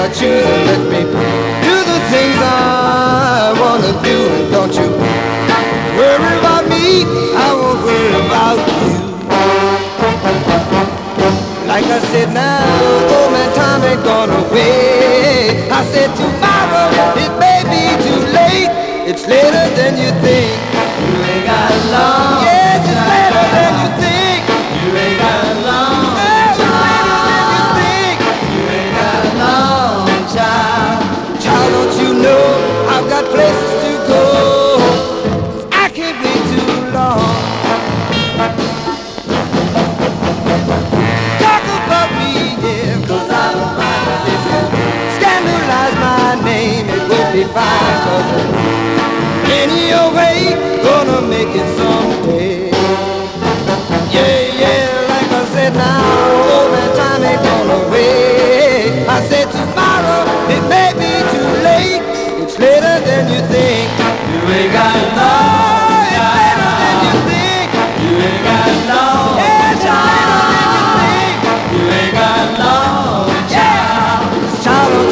choose and let me do the things I wanna do. And don't you worry about me, I won't worry about you. Like I said now, old man time ain't gone away. I said tomorrow, it may be too late. It's later than you think.